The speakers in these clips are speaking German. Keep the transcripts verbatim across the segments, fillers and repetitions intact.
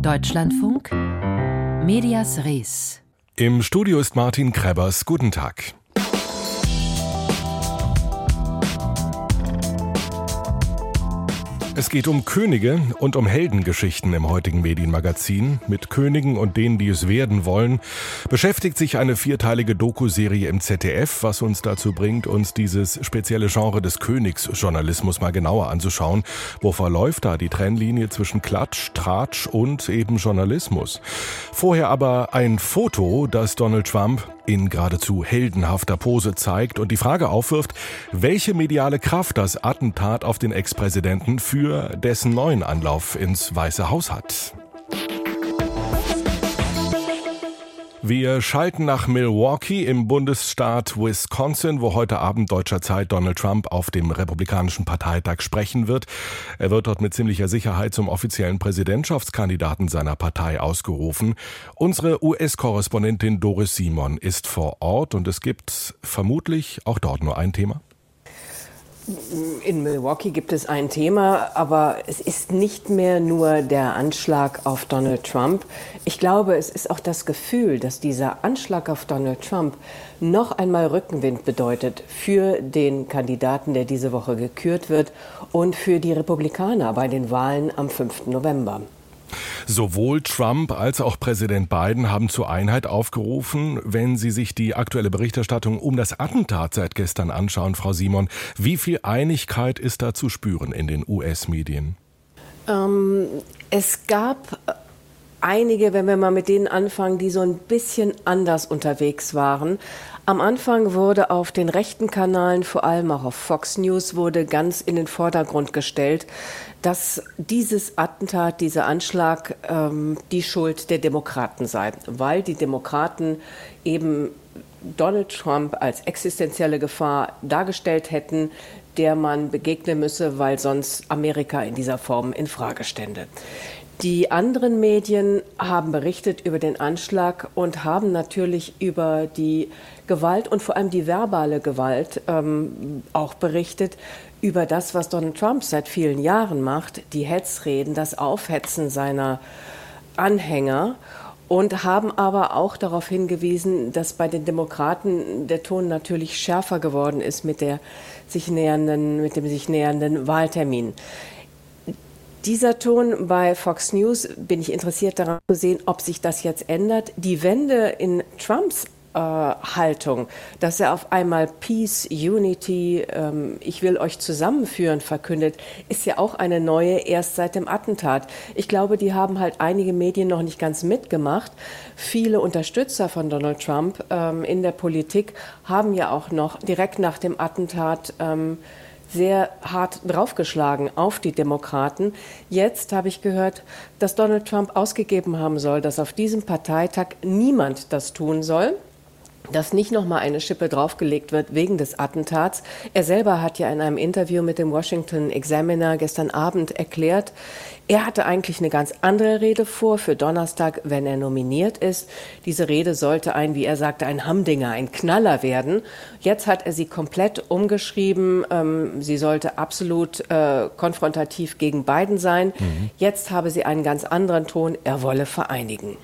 Deutschlandfunk, Medias Res. Im Studio ist Martin Krebbers. Guten Tag. Es geht um Könige und um Heldengeschichten im heutigen Medienmagazin. Mit Königen und denen, die es werden wollen, beschäftigt sich eine vierteilige Doku-Serie im Z D F, was uns dazu bringt, uns dieses spezielle Genre des Königsjournalismus mal genauer anzuschauen. Wo verläuft da die Trennlinie zwischen Klatsch, Tratsch und eben Journalismus? Vorher aber ein Foto, das Donald Trump in geradezu heldenhafter Pose zeigt und die Frage aufwirft, welche mediale Kraft das Attentat auf den Ex-Präsidenten für dessen neuen Anlauf ins Weiße Haus hat. Wir schalten nach Milwaukee im Bundesstaat Wisconsin, wo heute Abend deutscher Zeit Donald Trump auf dem Republikanischen Parteitag sprechen wird. Er wird dort mit ziemlicher Sicherheit zum offiziellen Präsidentschaftskandidaten seiner Partei ausgerufen. Unsere U S-Korrespondentin Doris Simon ist vor Ort und es gibt vermutlich auch dort nur ein Thema. In Milwaukee gibt es ein Thema, aber es ist nicht mehr nur der Anschlag auf Donald Trump. Ich glaube, es ist auch das Gefühl, dass dieser Anschlag auf Donald Trump noch einmal Rückenwind bedeutet für den Kandidaten, der diese Woche gekürt wird, und für die Republikaner bei den Wahlen am fünften November. Sowohl Trump als auch Präsident Biden haben zur Einheit aufgerufen. Wenn Sie sich die aktuelle Berichterstattung um das Attentat seit gestern anschauen, Frau Simon, wie viel Einigkeit ist da zu spüren in den U S-Medien? Ähm, es gab einige, wenn wir mal mit denen anfangen, die so ein bisschen anders unterwegs waren. Am Anfang wurde auf den rechten Kanälen, vor allem auch auf Fox News, wurde ganz in den Vordergrund gestellt, dass dieses Attentat, dieser Anschlag ähm, die Schuld der Demokraten sei, weil die Demokraten eben Donald Trump als existenzielle Gefahr dargestellt hätten, der man begegnen müsse, weil sonst Amerika in dieser Form in Frage stände. Die anderen Medien haben berichtet über den Anschlag und haben natürlich über die Gewalt und vor allem die verbale Gewalt ähm, auch berichtet, über das, was Donald Trump seit vielen Jahren macht, die Hetzreden, das Aufhetzen seiner Anhänger, und haben aber auch darauf hingewiesen, dass bei den Demokraten der Ton natürlich schärfer geworden ist mit der sich nähernden, mit dem sich nähernden Wahltermin. Dieser Ton bei Fox News, bin ich interessiert daran zu sehen, ob sich das jetzt ändert. Die Wende in Trumps äh, Haltung, dass er auf einmal Peace, Unity, ähm, ich will euch zusammenführen verkündet, ist ja auch eine neue, erst seit dem Attentat. Ich glaube, die haben halt einige Medien noch nicht ganz mitgemacht. Viele Unterstützer von Donald Trump ähm, in der Politik haben ja auch noch direkt nach dem Attentat ähm, sehr hart draufgeschlagen auf die Demokraten. Jetzt habe ich gehört, dass Donald Trump ausgegeben haben soll, dass auf diesem Parteitag niemand das tun soll, dass nicht noch mal eine Schippe draufgelegt wird wegen des Attentats. Er selber hat ja in einem Interview mit dem Washington Examiner gestern Abend erklärt, er hatte eigentlich eine ganz andere Rede vor für Donnerstag, wenn er nominiert ist. Diese Rede sollte ein, wie er sagte, ein Hamdinger, ein Knaller werden. Jetzt hat er sie komplett umgeschrieben. Ähm, sie sollte absolut äh, konfrontativ gegen Biden sein. Mhm. Jetzt habe sie einen ganz anderen Ton. Er wolle vereinigen.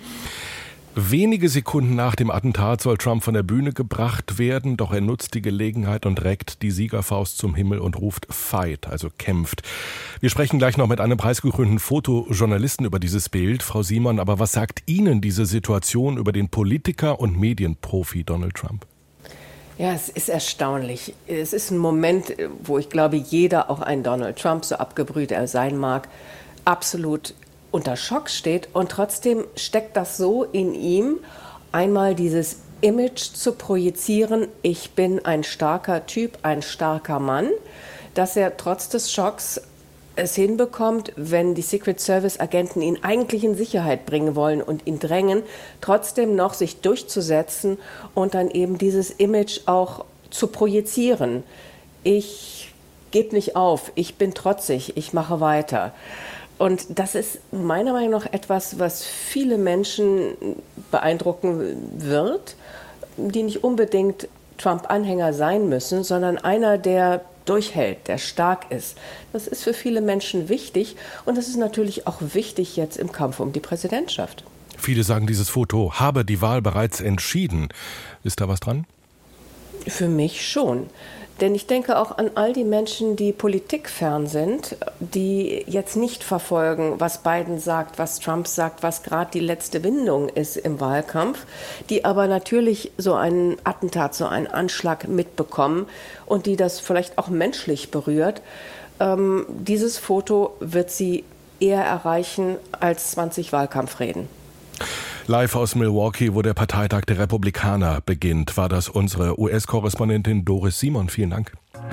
Wenige Sekunden nach dem Attentat soll Trump von der Bühne gebracht werden, doch er nutzt die Gelegenheit und reckt die Siegerfaust zum Himmel und ruft Fight, also kämpft. Wir sprechen gleich noch mit einem preisgekrönten Fotojournalisten über dieses Bild. Frau Simon, aber was sagt Ihnen diese Situation über den Politiker und Medienprofi Donald Trump? Ja, es ist erstaunlich. Es ist ein Moment, wo ich glaube, jeder, auch ein Donald Trump, so abgebrüht er sein mag, absolut unter Schock steht, und trotzdem steckt das so in ihm, einmal dieses Image zu projizieren, ich bin ein starker Typ, ein starker Mann, dass er trotz des Schocks es hinbekommt, wenn die Secret Service Agenten ihn eigentlich in Sicherheit bringen wollen und ihn drängen, trotzdem noch sich durchzusetzen und dann eben dieses Image auch zu projizieren. Ich gebe nicht auf, ich bin trotzig, ich mache weiter. Und das ist meiner Meinung nach etwas, was viele Menschen beeindrucken wird, die nicht unbedingt Trump-Anhänger sein müssen, sondern einer, der durchhält, der stark ist. Das ist für viele Menschen wichtig und das ist natürlich auch wichtig jetzt im Kampf um die Präsidentschaft. Viele sagen, dieses Foto habe die Wahl bereits entschieden. Ist da was dran? Für mich schon. Denn ich denke auch an all die Menschen, die politikfern sind, die jetzt nicht verfolgen, was Biden sagt, was Trump sagt, was gerade die letzte Windung ist im Wahlkampf, die aber natürlich so einen Attentat, so einen Anschlag mitbekommen und die das vielleicht auch menschlich berührt. Ähm, dieses Foto wird sie eher erreichen als zwanzig Wahlkampfreden. Live aus Milwaukee, wo der Parteitag der Republikaner beginnt, war das unsere U S-Korrespondentin Doris Simon. Vielen Dank.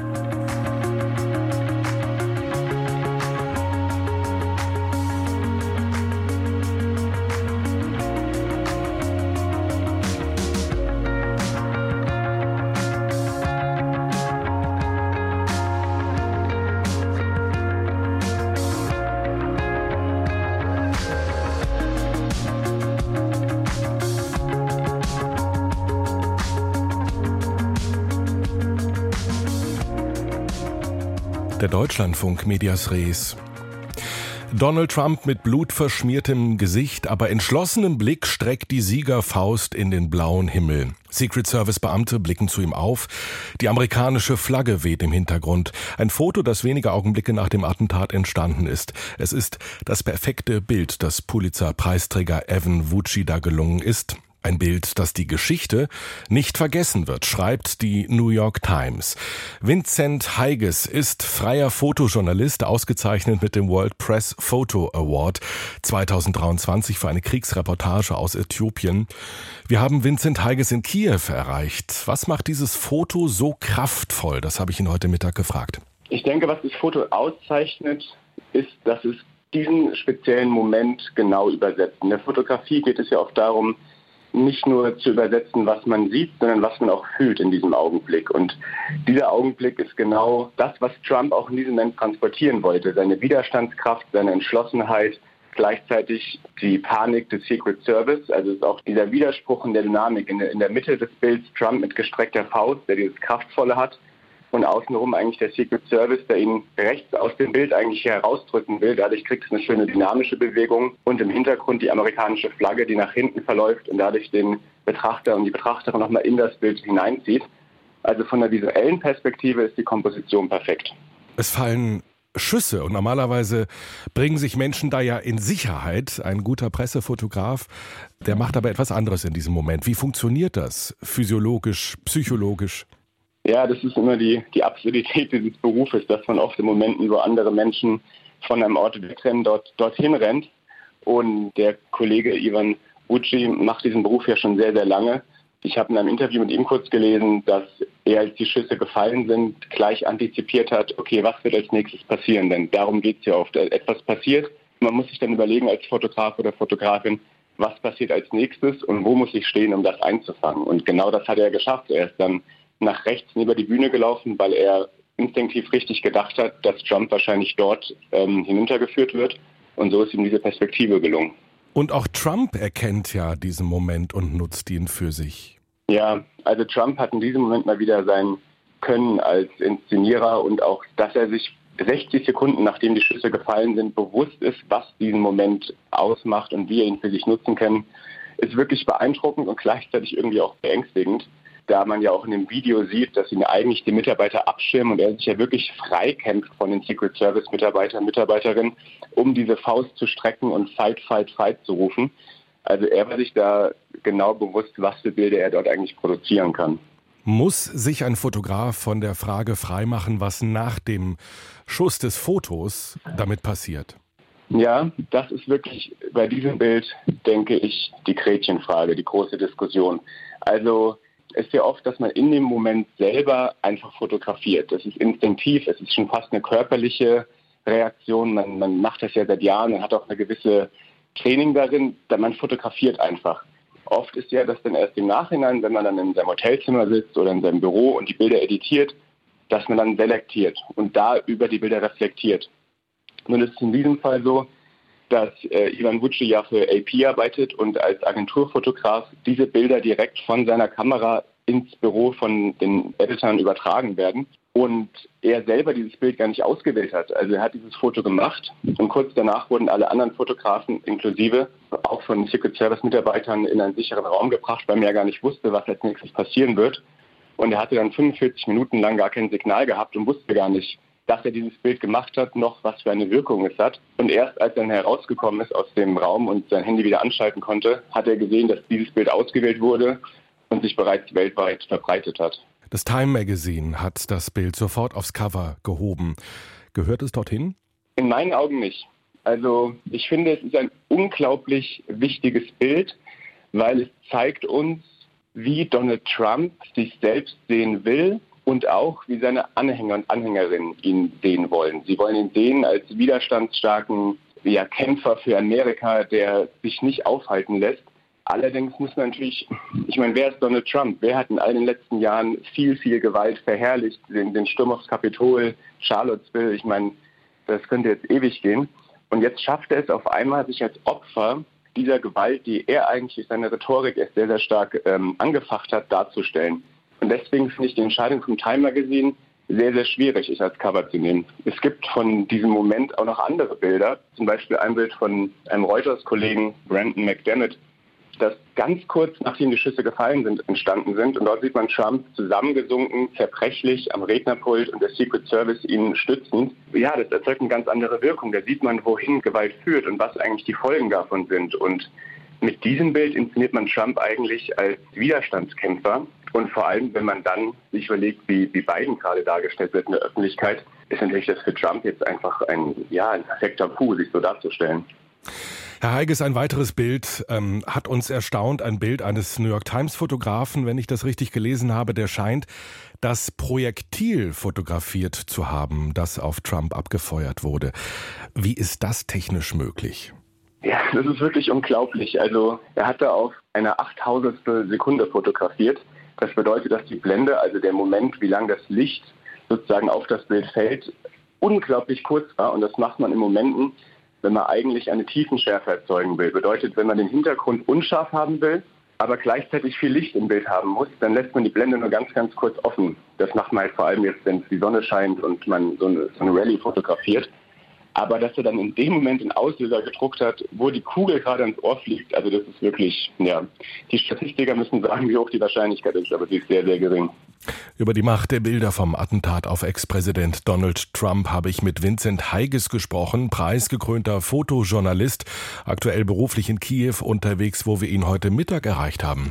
Der Deutschlandfunk Medias Res. Donald Trump mit blutverschmiertem Gesicht, aber entschlossenem Blick streckt die Siegerfaust in den blauen Himmel. Secret Service Beamte blicken zu ihm auf. Die amerikanische Flagge weht im Hintergrund. Ein Foto, das wenige Augenblicke nach dem Attentat entstanden ist. Es ist das perfekte Bild, das Pulitzer-Preisträger Evan Vucci gelungen ist. Ein Bild, das die Geschichte nicht vergessen wird, schreibt die New York Times. Vincent Heiges ist freier Fotojournalist, ausgezeichnet mit dem World Press Photo Award zweitausenddreiundzwanzig für eine Kriegsreportage aus Äthiopien. Wir haben Vincent Heiges in Kiew erreicht. Was macht dieses Foto so kraftvoll? Das habe ich ihn heute Mittag gefragt. Ich denke, was das Foto auszeichnet, ist, dass es diesen speziellen Moment genau übersetzt. In der Fotografie geht es ja oft darum, nicht nur zu übersetzen, was man sieht, sondern was man auch fühlt in diesem Augenblick. Und dieser Augenblick ist genau das, was Trump auch in diesem Moment transportieren wollte. Seine Widerstandskraft, seine Entschlossenheit, gleichzeitig die Panik des Secret Service. Also es ist auch dieser Widerspruch in der Dynamik. In der, in der Mitte des Bilds Trump mit gestreckter Faust, der dieses Kraftvolle hat. Und außenrum eigentlich der Secret Service, der ihn rechts aus dem Bild eigentlich herausdrücken will. Dadurch kriegt es eine schöne dynamische Bewegung. Und im Hintergrund die amerikanische Flagge, die nach hinten verläuft und dadurch den Betrachter und die Betrachterin nochmal in das Bild hineinzieht. Also von der visuellen Perspektive ist die Komposition perfekt. Es fallen Schüsse und normalerweise bringen sich Menschen da ja in Sicherheit. Ein guter Pressefotograf, der macht aber etwas anderes in diesem Moment. Wie funktioniert das? Physiologisch, psychologisch? Ja, das ist immer die, die Absurdität dieses Berufes, dass man oft in Momenten, wo andere Menschen von einem Ort wegrennen, dort, dorthin rennt. Und der Kollege Evan Vucci macht diesen Beruf ja schon sehr, sehr lange. Ich habe in einem Interview mit ihm kurz gelesen, dass er, als die Schüsse gefallen sind, gleich antizipiert hat, okay, was wird als nächstes passieren? Denn darum geht es ja oft. Etwas passiert, man muss sich dann überlegen als Fotograf oder Fotografin, was passiert als nächstes und wo muss ich stehen, um das einzufangen. Und genau das hat er geschafft. Er ist dann nach rechts neben die Bühne gelaufen, weil er instinktiv richtig gedacht hat, dass Trump wahrscheinlich dort ähm, hinuntergeführt wird. Und so ist ihm diese Perspektive gelungen. Und auch Trump erkennt ja diesen Moment und nutzt ihn für sich. Ja, also Trump hat in diesem Moment mal wieder sein Können als Inszenierer und auch, dass er sich sechzig Sekunden, nachdem die Schüsse gefallen sind, bewusst ist, was diesen Moment ausmacht und wie er ihn für sich nutzen kann, ist wirklich beeindruckend und gleichzeitig irgendwie auch beängstigend. Da man ja auch in dem Video sieht, dass ihn eigentlich die Mitarbeiter abschirmen und er sich ja wirklich freikämpft von den Secret Service Mitarbeitern und Mitarbeiterinnen, um diese Faust zu strecken und Fight, Fight, Fight zu rufen. Also er war sich da genau bewusst, was für Bilder er dort eigentlich produzieren kann. Muss sich ein Fotograf von der Frage freimachen, was nach dem Schuss des Fotos damit passiert? Ja, das ist wirklich bei diesem Bild, denke ich, die Gretchenfrage, die große Diskussion. Also es ist ja oft, dass man in dem Moment selber einfach fotografiert. Das ist instinktiv, es ist schon fast eine körperliche Reaktion. Man, man macht das ja seit Jahren, man hat auch eine gewisse Training darin, da man fotografiert einfach. Oft ist ja das dann erst im Nachhinein, wenn man dann in seinem Hotelzimmer sitzt oder in seinem Büro und die Bilder editiert, dass man dann selektiert und da über die Bilder reflektiert. Nun ist es in diesem Fall so, dass äh, Evan Vucci ja für A P arbeitet und als Agenturfotograf diese Bilder direkt von seiner Kamera ins Büro von den Editoren übertragen werden. und er selber dieses Bild gar nicht ausgewählt hat. Also er hat dieses Foto gemacht und kurz danach wurden alle anderen Fotografen inklusive auch von Secret Service Mitarbeitern in einen sicheren Raum gebracht, weil man ja gar nicht wusste, was als nächstes passieren wird. Und er hatte dann fünfundvierzig Minuten lang gar kein Signal gehabt und wusste gar nicht, dass er dieses Bild gemacht hat, noch was für eine Wirkung es hat. Und erst als er dann herausgekommen ist aus dem Raum und sein Handy wieder anschalten konnte, hat er gesehen, dass dieses Bild ausgewählt wurde und sich bereits weltweit verbreitet hat. Das Time Magazine hat das Bild sofort aufs Cover gehoben. Gehört es dorthin? In meinen Augen nicht. Also ich finde, es ist ein unglaublich wichtiges Bild, weil es zeigt uns, wie Donald Trump sich selbst sehen will und auch, wie seine Anhänger und Anhängerinnen ihn sehen wollen. Sie wollen ihn sehen als widerstandsstarken ja, Kämpfer für Amerika, der sich nicht aufhalten lässt. Allerdings muss man natürlich, ich meine, wer ist Donald Trump? Wer hat in all den letzten Jahren viel, viel Gewalt verherrlicht? Den, den Sturm aufs Kapitol, Charlottesville, ich meine, das könnte jetzt ewig gehen. Und jetzt schafft er es auf einmal, sich als Opfer dieser Gewalt, die er eigentlich durch seine Rhetorik erst sehr, sehr stark ähm, angefacht hat, darzustellen. Und deswegen finde ich die Entscheidung vom Time Magazine sehr, sehr schwierig, ich als Cover zu nehmen. Es gibt von diesem Moment auch noch andere Bilder, zum Beispiel ein Bild von einem Reuters-Kollegen, Brandon McDermott, das ganz kurz nachdem die Schüsse gefallen sind, entstanden sind. Und dort sieht man Trump zusammengesunken, zerbrechlich am Rednerpult und der Secret Service ihn stützend. Ja, das erzeugt eine ganz andere Wirkung. Da sieht man, wohin Gewalt führt und was eigentlich die Folgen davon sind. Und mit diesem Bild inszeniert man Trump eigentlich als Widerstandskämpfer. Und vor allem, wenn man dann sich überlegt, wie, wie Biden gerade dargestellt wird in der Öffentlichkeit, ist natürlich das für Trump jetzt einfach ein, ja, ein perfekter Coup, sich so darzustellen. Herr Heiges, ein weiteres Bild ähm, hat uns erstaunt, ein Bild eines New York Times Fotografen, wenn ich das richtig gelesen habe, der scheint das Projektil fotografiert zu haben, das auf Trump abgefeuert wurde. Wie ist das technisch möglich? Ja, das ist wirklich unglaublich. Also er hatte auf eine achttausendstel Sekunde fotografiert. Das bedeutet, dass die Blende, also der Moment, wie lang das Licht sozusagen auf das Bild fällt, unglaublich kurz war. Und das macht man in Momenten, wenn man eigentlich eine Tiefenschärfe erzeugen will. Bedeutet, wenn man den Hintergrund unscharf haben will, aber gleichzeitig viel Licht im Bild haben muss, dann lässt man die Blende nur ganz, ganz kurz offen. Das macht man halt vor allem jetzt, wenn die Sonne scheint und man so eine, so eine Rallye fotografiert. Aber dass er dann in dem Moment den Auslöser gedruckt hat, wo die Kugel gerade ins Ohr fliegt, also das ist wirklich, ja, die Statistiker müssen sagen, wie hoch die Wahrscheinlichkeit ist, aber sie ist sehr, sehr gering. Über die Macht der Bilder vom Attentat auf Ex-Präsident Donald Trump habe ich mit Vincent Heiges gesprochen, preisgekrönter Fotojournalist, aktuell beruflich in Kiew unterwegs, wo wir ihn heute Mittag erreicht haben.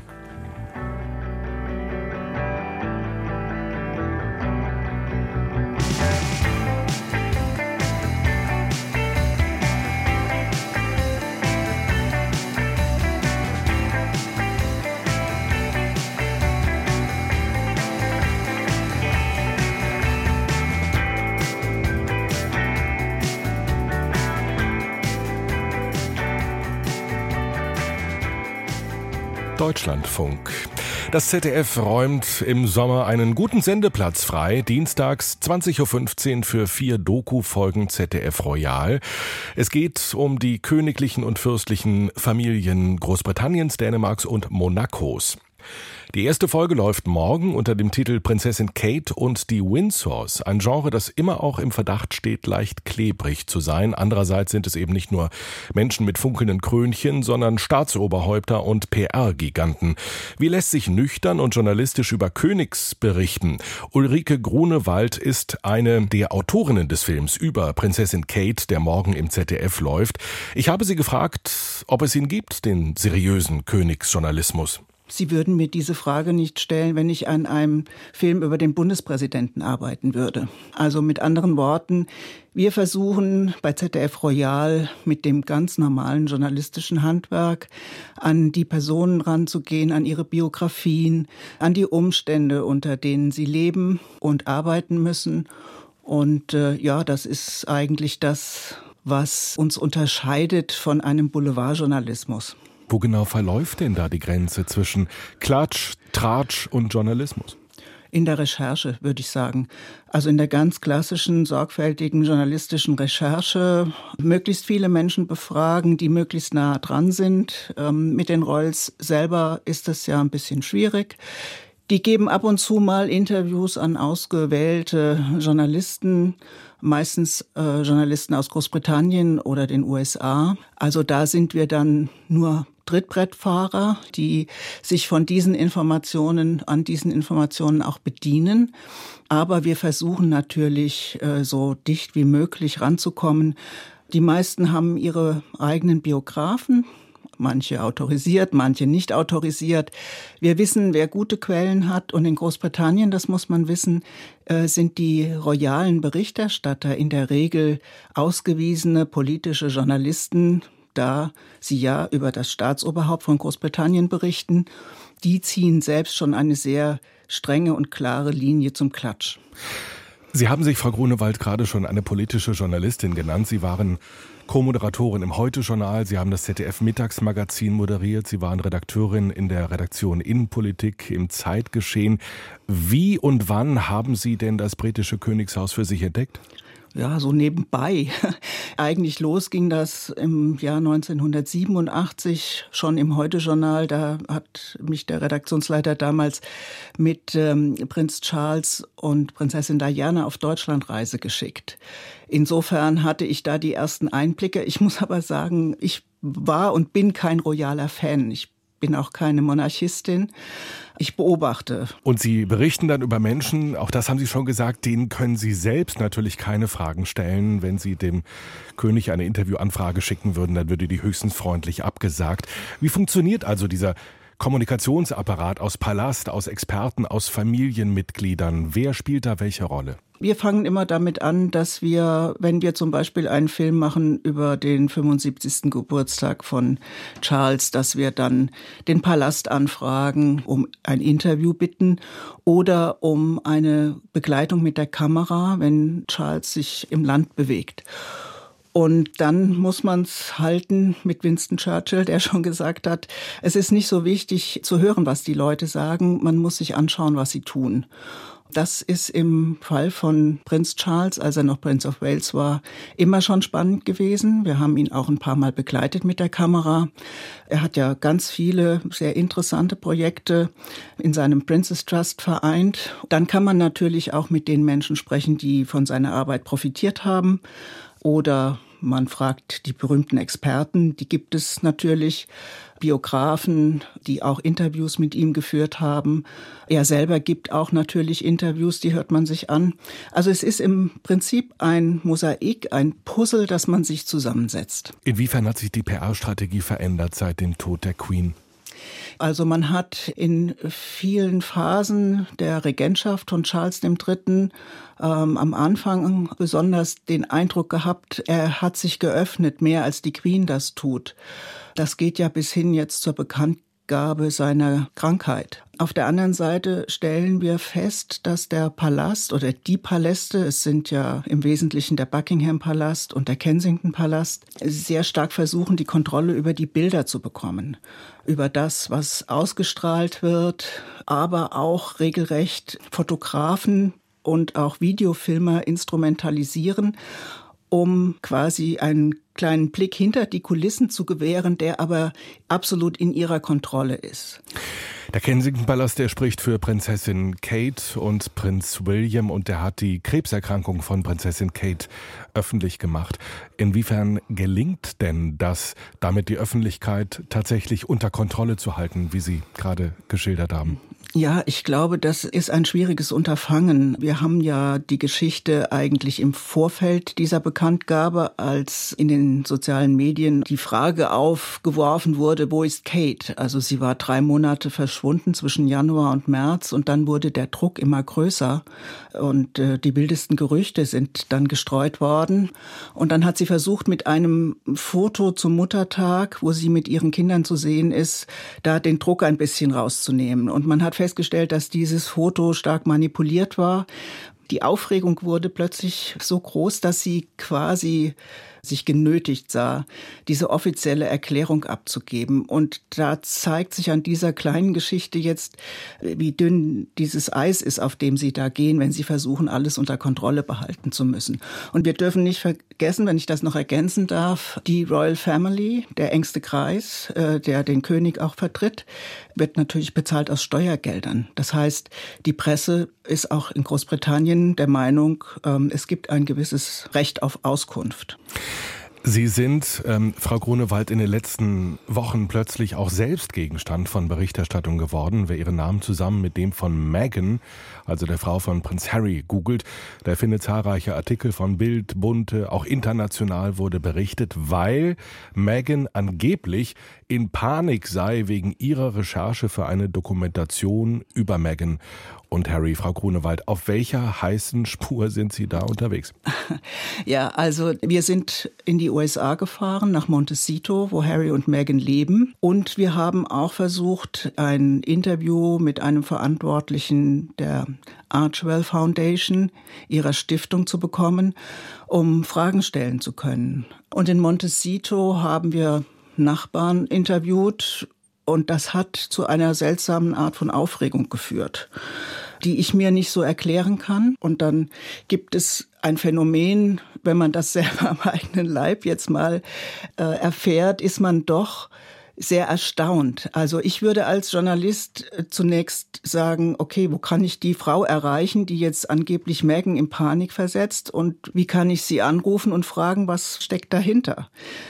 Deutschlandfunk. Das Z D F räumt im Sommer einen guten Sendeplatz frei. Dienstags zwanzig Uhr fünfzehn für vier Doku-Folgen Z D F Royal. Es geht um die königlichen und fürstlichen Familien Großbritanniens, Dänemarks und Monacos. Die erste Folge läuft morgen unter dem Titel Prinzessin Kate und die Windsors. Ein Genre, das immer auch im Verdacht steht, leicht klebrig zu sein. Andererseits sind es eben nicht nur Menschen mit funkelnden Krönchen, sondern Staatsoberhäupter und P R-Giganten. Wie lässt sich nüchtern und journalistisch über Königs berichten? Ulrike Grunewald ist eine der Autorinnen des Films über Prinzessin Kate, der morgen im Z D F läuft. Ich habe sie gefragt, ob es ihn gibt, den seriösen Königsjournalismus. Sie würden mir diese Frage nicht stellen, wenn ich an einem Film über den Bundespräsidenten arbeiten würde. Also mit anderen Worten, wir versuchen bei Z D F Royal mit dem ganz normalen journalistischen Handwerk an die Personen ranzugehen, an ihre Biografien, an die Umstände, unter denen sie leben und arbeiten müssen. Und äh, ja, das ist eigentlich das, was uns unterscheidet von einem Boulevardjournalismus. Wo genau verläuft denn da die Grenze zwischen Klatsch, Tratsch und Journalismus? In der Recherche, würde ich sagen. Also in der ganz klassischen, sorgfältigen journalistischen Recherche. Möglichst viele Menschen befragen, die möglichst nah dran sind. Ähm, mit den Royals selber ist das ja ein bisschen schwierig. Die geben ab und zu mal Interviews an ausgewählte Journalisten, meistens äh, Journalisten aus Großbritannien oder den U S A. Also da sind wir dann nur Trittbrettfahrer, die sich von diesen Informationen, an diesen Informationen auch bedienen. Aber wir versuchen natürlich, äh, so dicht wie möglich ranzukommen. Die meisten haben ihre eigenen Biografen. Manche autorisiert, manche nicht autorisiert. Wir wissen, wer gute Quellen hat. Und in Großbritannien, das muss man wissen, sind die royalen Berichterstatter in der Regel ausgewiesene politische Journalisten, da sie ja über das Staatsoberhaupt von Großbritannien berichten. Die ziehen selbst schon eine sehr strenge und klare Linie zum Klatsch. Sie haben sich, Frau Grunewald, gerade schon eine politische Journalistin genannt. Sie waren Co-Moderatorin im Heute-Journal. Sie haben das Z D F-Mittagsmagazin moderiert. Sie waren Redakteurin in der Redaktion Innenpolitik im Zeitgeschehen. Wie und wann haben Sie denn das britische Königshaus für sich entdeckt? Ja, so nebenbei. Eigentlich los ging das im Jahr neunzehnhundertsiebenundachtzig, schon im Heute-Journal. Da hat mich der Redaktionsleiter damals mit ähm, Prinz Charles und Prinzessin Diana auf Deutschlandreise geschickt. Insofern hatte ich da die ersten Einblicke. Ich muss aber sagen, ich war und bin kein royaler Fan. Ich bin auch keine Monarchistin. Ich beobachte. Und Sie berichten dann über Menschen, auch das haben Sie schon gesagt, denen können Sie selbst natürlich keine Fragen stellen. Wenn Sie dem König eine Interviewanfrage schicken würden, dann würde die höchstens freundlich abgesagt. Wie funktioniert also dieser Kommunikationsapparat aus Palast, aus Experten, aus Familienmitgliedern? Wer spielt da welche Rolle? Wir fangen immer damit an, dass wir, wenn wir zum Beispiel einen Film machen über den fünfundsiebzigsten Geburtstag von Charles, dass wir dann den Palast anfragen, um ein Interview bitten oder um eine Begleitung mit der Kamera, wenn Charles sich im Land bewegt. Und dann muss man es halten mit Winston Churchill, der schon gesagt hat, es ist nicht so wichtig zu hören, was die Leute sagen, man muss sich anschauen, was sie tun. Das ist im Fall von Prinz Charles, als er noch Prince of Wales war, immer schon spannend gewesen. Wir haben ihn auch ein paar Mal begleitet mit der Kamera. Er hat ja ganz viele sehr interessante Projekte in seinem Prince's Trust vereint. Dann kann man natürlich auch mit den Menschen sprechen, die von seiner Arbeit profitiert haben. Oder man fragt die berühmten Experten, die gibt es natürlich, Biografen, die auch Interviews mit ihm geführt haben. Er selber gibt auch natürlich Interviews, die hört man sich an. Also es ist im Prinzip ein Mosaik, ein Puzzle, das man sich zusammensetzt. Inwiefern hat sich die P R-Strategie verändert seit dem Tod der Queen? Also man hat in vielen Phasen der Regentschaft von Charles der Dritte ähm, am Anfang besonders den Eindruck gehabt, er hat sich geöffnet, mehr als die Queen das tut. Das geht ja bis hin jetzt zur Bekanntgabe seiner Krankheit. Auf der anderen Seite stellen wir fest, dass der Palast oder die Paläste, es sind ja im Wesentlichen der Buckingham-Palast und der Kensington-Palast, sehr stark versuchen, die Kontrolle über die Bilder zu bekommen. Über das, was ausgestrahlt wird, aber auch regelrecht Fotografen und auch Videofilmer instrumentalisieren, um quasi einen kleinen Blick hinter die Kulissen zu gewähren, der aber absolut in ihrer Kontrolle ist. Der Kensington-Palast, der spricht für Prinzessin Kate und Prinz William und der hat die Krebserkrankung von Prinzessin Kate öffentlich gemacht. Inwiefern gelingt denn das, damit die Öffentlichkeit tatsächlich unter Kontrolle zu halten, wie Sie gerade geschildert haben? Ja, ich glaube, das ist ein schwieriges Unterfangen. Wir haben ja die Geschichte eigentlich im Vorfeld dieser Bekanntgabe, als in den sozialen Medien die Frage aufgeworfen wurde, wo ist Kate? Also sie war drei Monate verschwunden zwischen Januar und März und dann wurde der Druck immer größer und äh, die wildesten Gerüchte sind dann gestreut worden. Und dann hat sie versucht, mit einem Foto zum Muttertag, wo sie mit ihren Kindern zu sehen ist, da den Druck ein bisschen rauszunehmen. Und man hat festgestellt, dass dieses Foto stark manipuliert war. Die Aufregung wurde plötzlich so groß, dass sie quasi sich genötigt sah, diese offizielle Erklärung abzugeben. Und da zeigt sich an dieser kleinen Geschichte jetzt, wie dünn dieses Eis ist, auf dem sie da gehen, wenn sie versuchen, alles unter Kontrolle behalten zu müssen. Und wir dürfen nicht vergessen, wenn ich das noch ergänzen darf, die Royal Family, der engste Kreis, äh, der den König auch vertritt, wird natürlich bezahlt aus Steuergeldern. Das heißt, die Presse ist auch in Großbritannien der Meinung, ähm, es gibt ein gewisses Recht auf Auskunft. Sie sind, ähm, Frau Grunewald, in den letzten Wochen plötzlich auch selbst Gegenstand von Berichterstattung geworden. Wer Ihren Namen zusammen mit dem von Meghan, also der Frau von Prinz Harry, googelt, der findet zahlreiche Artikel von Bild, Bunte, auch international wurde berichtet, weil Meghan angeblich in Panik sei wegen ihrer Recherche für eine Dokumentation über Meghan und Harry. Frau Grunewald, auf welcher heißen Spur sind Sie da unterwegs? Ja, also wir sind in die U S A gefahren, nach Montecito, wo Harry und Meghan leben. Und wir haben auch versucht, ein Interview mit einem Verantwortlichen der Archewell Foundation, ihrer Stiftung, zu bekommen, um Fragen stellen zu können. Und in Montecito haben wir Nachbarn interviewt. Und das hat zu einer seltsamen Art von Aufregung geführt, die ich mir nicht so erklären kann. Und dann gibt es ein Phänomen, wenn man das selber am eigenen Leib jetzt mal äh, erfährt, ist man doch sehr erstaunt. Also ich würde als Journalist äh, zunächst sagen, okay, wo kann ich die Frau erreichen, die jetzt angeblich Meghan in Panik versetzt, und wie kann ich sie anrufen und fragen, was steckt dahinter?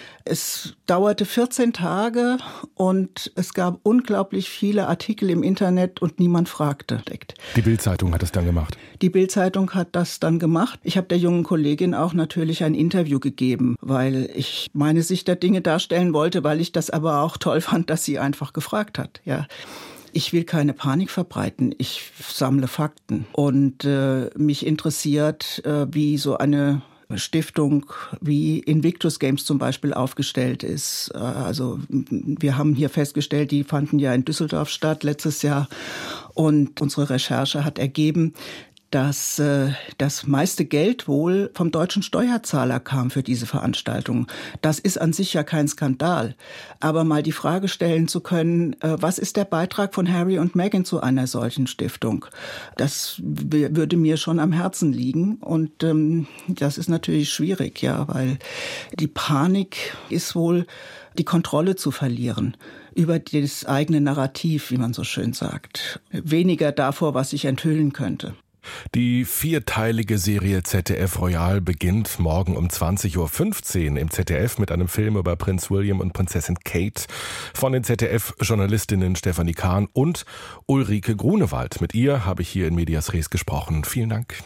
Es dauerte vierzehn Tage und es gab unglaublich viele Artikel im Internet und niemand fragte. Die Bild-Zeitung hat es dann gemacht? Die Bild-Zeitung hat das dann gemacht. Ich habe der jungen Kollegin auch natürlich ein Interview gegeben, weil ich meine Sicht der Dinge darstellen wollte, weil ich das aber auch toll fand, dass sie einfach gefragt hat. Ja. Ich will keine Panik verbreiten, ich sammle Fakten. Und äh, mich interessiert, äh, wie so eine Stiftung wie Invictus Games zum Beispiel aufgestellt ist. Also wir haben hier festgestellt, die fanden ja in Düsseldorf statt letztes Jahr, und unsere Recherche hat ergeben, dass äh, das meiste Geld wohl vom deutschen Steuerzahler kam für diese Veranstaltung. Das ist an sich ja kein Skandal. Aber mal die Frage stellen zu können, äh, was ist der Beitrag von Harry und Meghan zu einer solchen Stiftung? Das w- würde mir schon am Herzen liegen. Und ähm, das ist natürlich schwierig, ja, weil die Panik ist wohl, die Kontrolle zu verlieren über das eigene Narrativ, wie man so schön sagt. Weniger davor, was ich enthüllen könnte. Die vierteilige Serie Z D F Royal beginnt morgen um zwanzig Uhr fünfzehn im Z D F mit einem Film über Prinz William und Prinzessin Kate von den Z D F-Journalistinnen Stefanie Kahn und Ulrike Grunewald. Mit ihr habe ich hier in Medias Res gesprochen. Vielen Dank.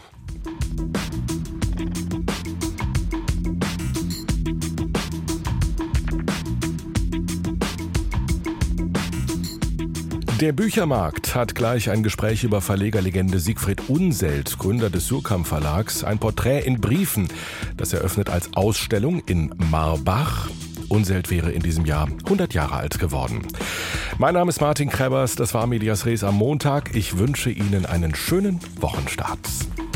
Der Büchermarkt hat gleich ein Gespräch über Verlegerlegende Siegfried Unseld, Gründer des Surkamp Verlags. Ein Porträt in Briefen, das eröffnet als Ausstellung in Marbach. Unseld wäre in diesem Jahr hundert Jahre alt geworden. Mein Name ist Martin Krebers, das war Medias Res am Montag. Ich wünsche Ihnen einen schönen Wochenstart.